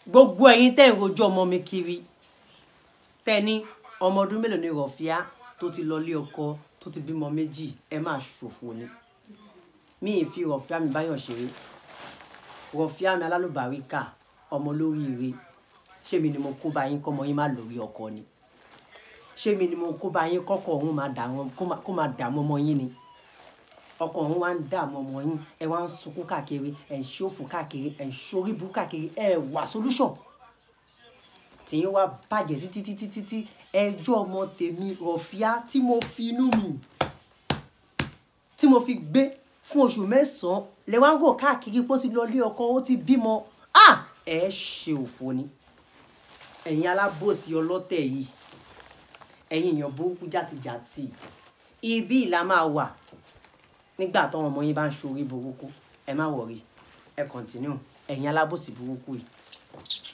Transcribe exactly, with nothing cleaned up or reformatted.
gbogbo ẹ̀yin tẹ́ ń rojú ọmọ mi kiri tẹ́ ní ọmọ ọdún mélòó ni Rọ̀fíà tó ti lọ lé ọkọ tó ti bímọ méjì ẹ máa ṣòfò ni mi ì fi Rọ̀fíà mi báyọ̀ ṣeré Rọ̀fíà mi alálùbáríkà ọmọ lóríire ṣé mi ni mo kó bá yín kọ́mọ yín má lórí ọkọ ni ṣé mi ni mo kó bá yín kọ́kọ́ òun máa dààmú kó máa dààmú ọmọ yín ni ọkọ òun wá ń dààmú ọmọ yín ẹ wá ń sunkún káàkiri ẹ ń ṣòfò káàkiri ẹ ń ṣoríbù káàkiri ẹ wà solution tí yín wá bàjẹ́ títí títí títí ẹjọ́ ọmọ tèmi Rọ̀fíà tí mo fi inú mi tí mo fi gbé fún oṣù mẹ́sàn-án lẹ wá ń gò káàkiri pé ó ti lọ lé ọkọ ó ti bímọ ah ẹ ṣe òfò ni ẹ̀yin alábòsí ọlọ́tẹ̀ yìí ẹ̀yin èèyàn burúkú játijàti ibi ìlà máa wà nígbà táwọn ọmọ yín bá ń ṣorí burúkú ẹ má wọrí ẹ continue ẹ̀yin alábòsí burúkú yìí.